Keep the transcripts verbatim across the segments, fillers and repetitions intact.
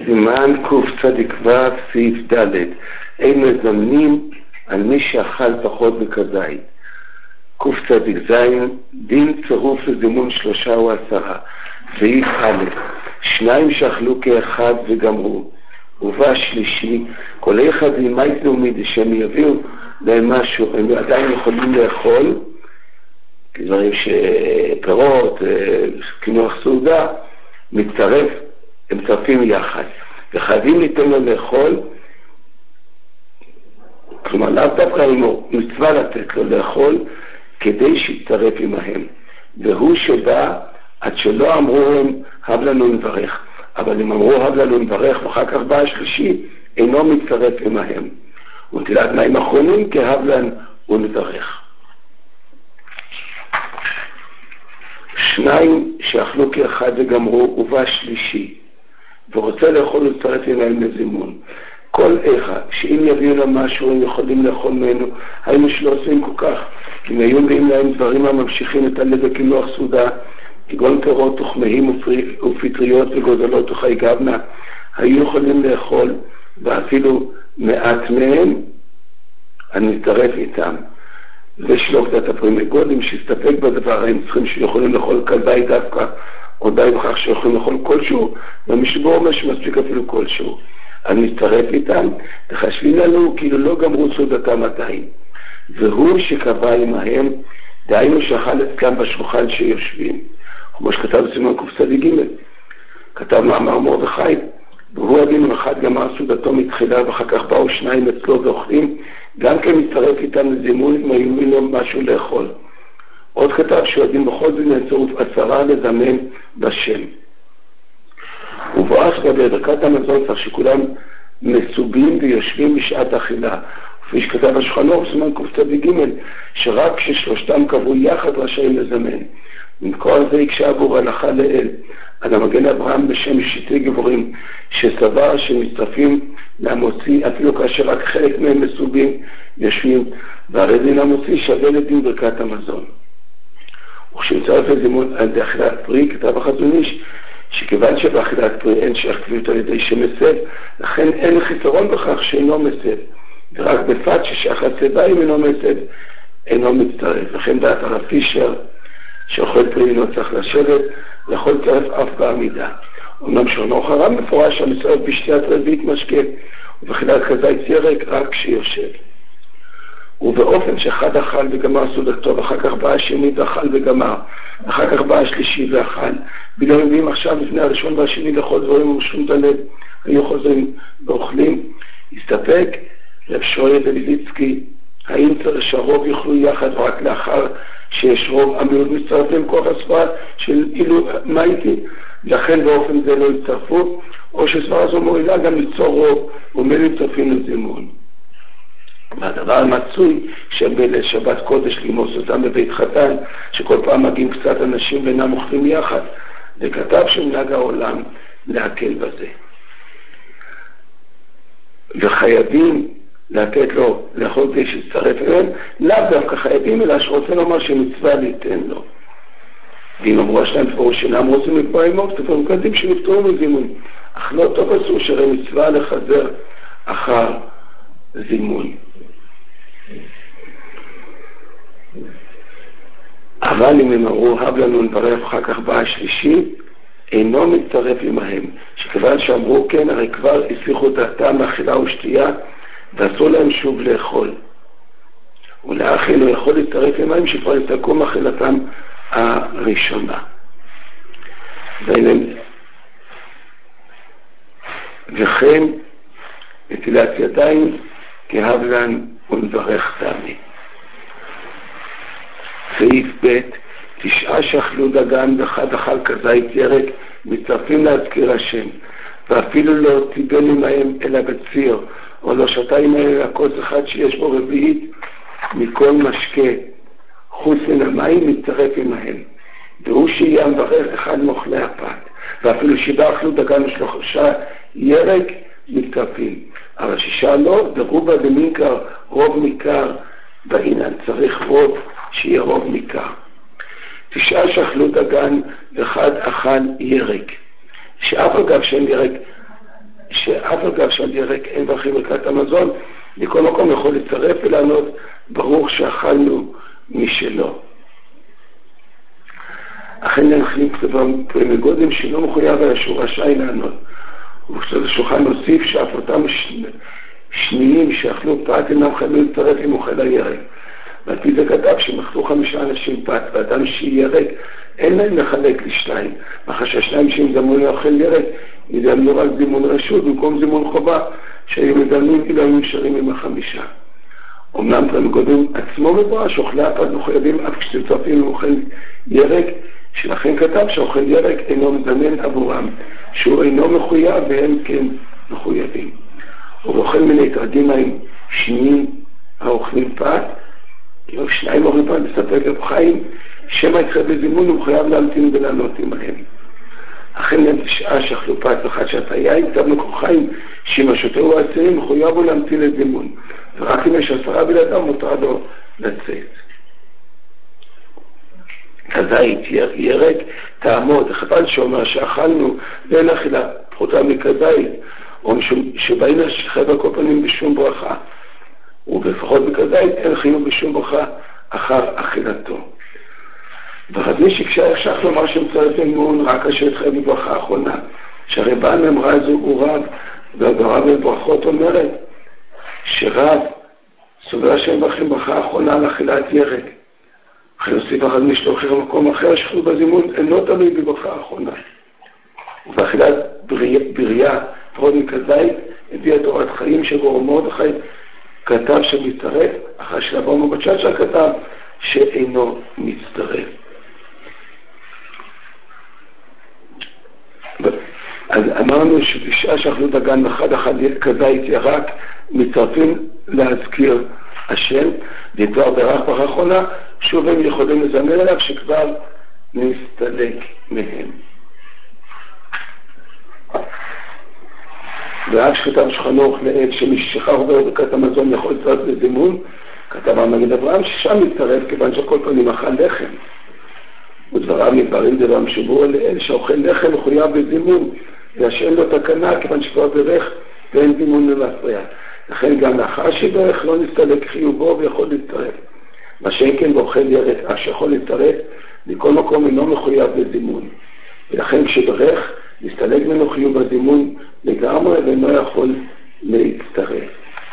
סימן קצ"ו סעיף ד' אין מזמנים על מי שאכל פחות מכזית. קצ"ז דין צירוף לזימון שלושה או עשרה. סעיף א' שניים שאכלו כאחד וגמרו, ובא שלישי כל אחד מה יתנו מידי שהם יביאו להם משהו, הם עדיין יכולים לאכול דברים שפירות, כינוח סעודה, מצטרף, הם מצטרפים יחד וחייבים ליתן לו לאכול, כלומר לאו דווקא אימו מצווה לתת לו לאכול כדי שיצטרף עמהם, והוא שבא עד שלא אמרו הם הב לנו נברך, אבל אם אמרו הב לנו נברך ואחר כך בא השלישי אינו מצטרף עמהם, ונטילת מים אחרונים כהב לנו ונברך. שניים שאכלו כאחד וגמרו, ובא שלישי ורוצה לאכול ולהצטרף עמהם לזימון, כל אחד שאם יביאו להם משהו הם יכולים לאכול ממנו, היינו שלא עושים כל כך, כי אם היו מביאים להם דברים הממשיכים את הלב וכינוח סעודה, כגון פירות וחמאים ופטריות וגוזלות וחי גבנה, היו יכולים לאכול, ואפילו מעט מהם אני אצטרף איתם. ושלוק דת הפרימי גודלים שהסתפק בדבר, הם צריכים שיכולים לאכול כלבי דווקא, או די בכך שיכולים לאכול כלשהו, ומשבור אומר שמספיק אפילו כלשהו. אני אצטרף איתם, וחשבים לנו כאילו לא גמרו סעודתם עדיין. והוא שקבע עמהם, דהיינו שאכל אצלם בשולחן שיושבים. כמו שכתב בסימן קצ"ג, כתב מאמר מרדכי, והוא אבינו אחד גמר סעודתו מתחילה, ואחר כך באו שניים אצלו ואוכלים, גם כן מצטרף איתם לזימון, אם היו לו משהו לאכול. עוד כתב שיודעים בכל זאת צירוף עשרה לזמן בשם. ובואס בברכת המזון צריך שכולם מסובים ויושבים בשעת אכילה. כפי שכתב השולחן ערוך בסימן קצ"ג, שרק כששלושתם קבעו יחד רשאים לזמן. ומכל זה יקשה עבור הלכה לאל על המגן אברהם בשם שיטי גבורים, שסבר שמצטרפים למוציא אפילו כאשר רק חלק מהם מסובים יושבים, והרי דין המוציא שווה לדין ברכת המזון. וכשמצטרף לזימון על ידי אכילת פרי, כתב החזון איש שכיוון שבאכילת פרי אין שייך קביעות על ידי שמסב, לכן אין חיסרון בכך שאינו מסב, ורק בפת ששייך לסבה אם אינו מסב אינו מצטרף. לכן דעת הרב פישר שאוכל פרי אינו צריך לשבת, יכול לצרף אף בעמידה. אמנם שונו חרם מפורש המצטרף בשתיית רביעית משקה, ובחילת כזית ירק רק כשיושב. ובאופן שאחד אכל וגמר סעודתו, ואחר כך בא השני ואכל וגמר, אחר כך בא השלישי ואכל, בגלל מביאים עכשיו לפני הראשון והשני לכל דברים ומשום דלב, היו חוזרים ואוכלים, הסתפק רב שויה דליליצקי, האם צריך שהרוב יאכלו יחד רק לאחר שיש רוב, המיעוט מצטרף להם כוח הספרד של אילו מה איתי, לכן באופן זה לא יצטרפו, או שספרה זו מועילה גם ליצור רוב ומילא מצטרפים לזימון. והדבר המצוי שבליל שבת קודש לימוס אותם בבית חתן, שכל פעם מגיעים קצת אנשים ואינם אוכלים יחד, וכתב שמנהג העולם להקל בזה. וחייבים לתת לו לאכול כדי שיצטרף אליהם, לאו דווקא חייבים, אלא שרוצה לומר שמצווה ליתן לו. ואם אמרו השלם פרו שאינם רוצים לקבוע עמו, כתבו מקדים שנפטרו מזימון, אך לא טוב עשו שהרי מצווה לחזר אחר זימון. אבל אם הם אמרו הב לנו נברך אחר כך בא השלישי, אינו מצטרף עמהם, שכיוון שאמרו כן הרי כבר הסיחו דעתם מאכילה ושתייה ואסור להם שוב לאכול, ולאכן הוא יכול להצטרף עמהם שכבר יסתלקו מאכילתם הראשונה. וכן נטילת ידיים כהב לנו ונברך תמי. סעיף ב' תשעה שאכלו דגן ואחד אכל כזית ירק מצטרפים להזכיר השם, ואפילו לא טיבל עמהם אלא בציר, או לא שתה עמהם אלא כוס אחד שיש בו רביעית מכל משקה חוץ מן המים מצטרף עמהם, והוא שיהיה מברך אחד מאוכלי הפת, ואפילו שבעה אכלו דגן ושלושה ירק מצטרפים, אבל שישה לא, דרובה במינקר רוב ניכר בעינן, צריך רוב שיהיה רוב ניכר. תשעה שאכלו דגן ואחד אכל ירק, שאף אגב שם ירק שאף אגב שעל ירק אין ברכים ברכת המזון, מכל מקום יכול לצרף ולענות, ברוך שאכלנו משלו. אכן ננחלים כתבה מגודם שלא מחויב היה שהוא רשאי לענות. ובשביל השולחן נוסיף שאף אותם שניים שאכלו פת אינם חייבים לצרף אם אוכל הירק. ועל פי זה כתב שמחלו חמישה אנשים פת, ואדם שירק אין להם לחלק לשתיים. מאחר שהשניים שהם זמנו לאוכל ירק, יזמנו רק זימון רשות במקום זימון חובה, שהיו מזמנים כאילו היו נשארים עם החמישה. אמנם פרמגודם עצמו מבואר שאוכלי הפת מחויבים אף כשצורפים לאוכל ירק, שלכן כתב שאוכל ירק אינו מזמן עבורם, שהוא אינו מחויב והם כן מחויבים. ובאוכל מיני טרדימיים שניים האוכלים פת, כאילו שניים אוכלים פת מספק לבחיים, שמא יתחד לזימון הוא מחויב להמתין ולענות עמהם. אכן להם תשעה שאכלו פת ואחד שאתה יין, כתב מקוחיים, שאם השותהו העשירים מחויב הוא להמתין לזימון, ורק אם יש עשרה בלעדם מותר לו לצאת. כזית, ירק, תעמוד, חבל שאומר שאכלנו ואין אכילה פחותה מכזית, או שבאים לשחב על כל פנים בשום ברכה, ובפחות בכזית אין חיוב בשום ברכה אחר אכילתו. ורבי שקשה יחשך לומר שמצטרף אמון רק אשר יתחייב בברכה האחרונה, שהרי בעל ממרה הזו הוא רב, והגרה בברכות אומרת שרב סובר שהם ברכים ברכה האחרונה על אכילת ירק. אחרי נוסיף אחד משלוחים במקום אחר, שחלו בזימון אינו תלוי בברכה האחרונה. ובאכילת בריה, פרוד מכזית, הביאה תורת חיים שבו מרדכי כתב שמצטרף, אחרי שלבו מבצ'צ'ה כתב שאינו מצטרף. אז אמרנו שבשעה שאכלו דגן אחד אחד כזית ירק, מצטרפים להזכיר השם, וכבר ברך ברכה האחרונה, שוב הם יכולים לזמר אליו שכבר נסתלק מהם. ואף שכתב שכנוך לעת שמשכח עובר ברכת המזון יכול לצרף לזימון, כתב המגיד אברהם ששם מצטרף כיוון שכל פנים אכל לחם. ודבריו מתבררים דבר משבור לאל שאוכל לחם מחויב בזימון, והשאין לו תקנה כיוון שכבר ברך ואין זימון למפריע. לכן גם לאחר שברך לא נסתלק חיובו ויכול להצטרף. מה שאין כן באוכל ירק אף שיכול להצטרף, מכל מקום אינו מחויב בזימון. ולכן כשברך נסתלק ממנו חיוב בזימון לגמרי ואינו יכול להצטרף.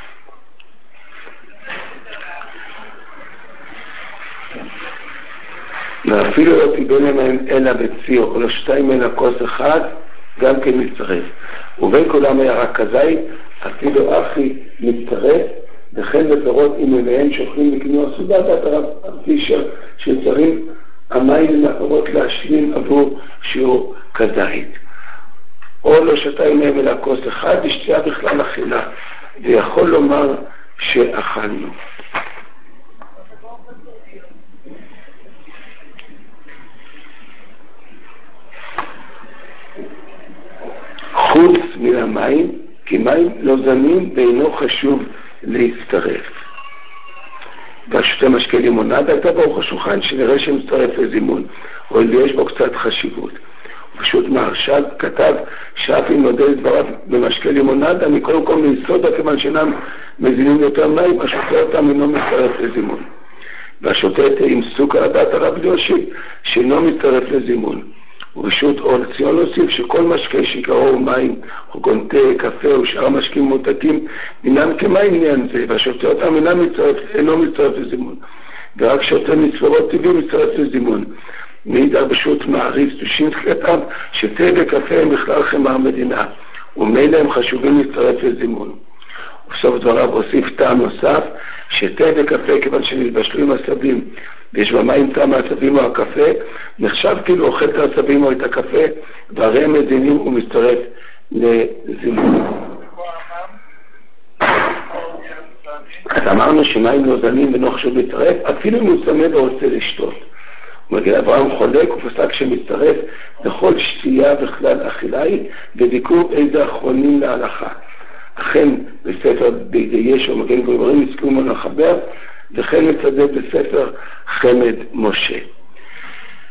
ואפילו לא תיבן להם אלא בציר או לשתיים אלא כוס אחד, גם כן מצטרף. ובין כולם היה רק כזית, אפילו אחי מצטרף, וכן בפירות עם אליהם שאוכלים לקנוע סעודה, והרב פישר שצריכים המים לפירות להשלים עבור שיעור כזית. או לא שתיים מהם אלא כוס אחד, לשתייה בכלל אכילה, ויכול לומר שאכלנו. חוץ מן המים, כי מים לא זנים ואינו חשוב להצטרף. והשותה משקה לימונד הייתה ברוך השולחן שנראה שמצטרף לזימון, או יש בו קצת חשיבות. ופשוט מהרש"ל כתב שאף אם נודע את דבריו במשקה לימונד, אני קודם כל מיסודה כיוון שאינם מזינים יותר מים, השותה אותם אינו מצטרף לזימון. והשותה עם סוכר הדת הרב יושי שאינו מצטרף לזימון. ורשות אור לציון להוסיף שכל משקה שעיקרו מים, או גונטה, קפה או שאר משקים מותקים, אינם כמים עניין זה, והשותה אותם אינם מצטרף, אינו מצטרף לזימון. ורק שותה מצורות טבעי מצטרף לזימון. מעידר בשו"ת מעריץ דושינסקי כתב שתה וקפה הם בכלל חמר מדינה, ומילא הם חשובים להצטרף לזימון. ובסוף דבריו הוסיף טעם נוסף, שתה וקפה כיוון שנתבשלו עם עשבים, ויש במים טעם העשבים או הקפה, נחשב כאילו אוכל את העשבים או את הקפה, והרי הם מזינים ומצטרף לזימון. אז אמרנו שמים לא זנים ולא חשוב להצטרף, אפילו אם הוא צמא ורוצה לשתות. ומגן אברהם חולק ופסק שמצטרף לכל שתייה וכלל אכילה היא, וביקור איזה אחרונים להלכה. אכן בספר בידי ישו מגן גברים הסכימו לחבר, וכן מצדד בספר חמד משה.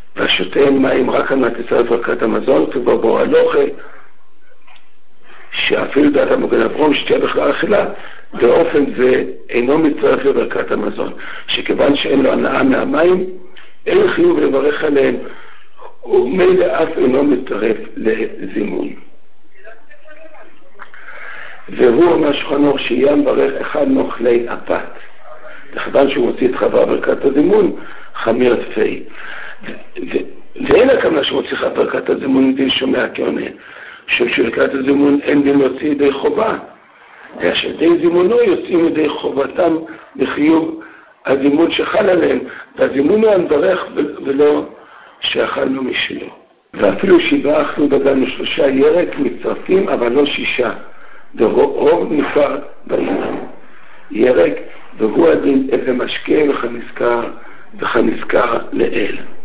והשותה מים רק על מנת לצרף ברכת המזון, כבר בו הלוכה, ש... שאפילו דעת המוגן אברום שתהיה בכלל אכילה, באופן זה אינו מצטרף לברכת המזון, שכיוון שאין לו הנאה מהמים, אין חיוב לברך עליהם, ומילא אף אינו מצטרף לזימון. והוא אומר שולחן אור שיהיה מברך אחד מאוכלי הפת, וכיוון שהוא מוציא את חווה ברכת הזימון, חמיר תפי. ואין הכוונה שמוציא חווה ברכת הזימון דין שומע כעונה, שברכת הזימון אין דין להוציא ידי חובה, אלא שידי זימונו יוצאים ידי חובתם בחיוב הזימון שחל עליהם, והזימון הוא הנברך ולא שאכלנו משלו. ואפילו שבעה אכלו בגנו שלושה ירק מצטרפים, אבל לא שישה. ורוב נפרד בעניין. ירק, והוא הדין איזה משקה וכנזכר וכנזכר לאל.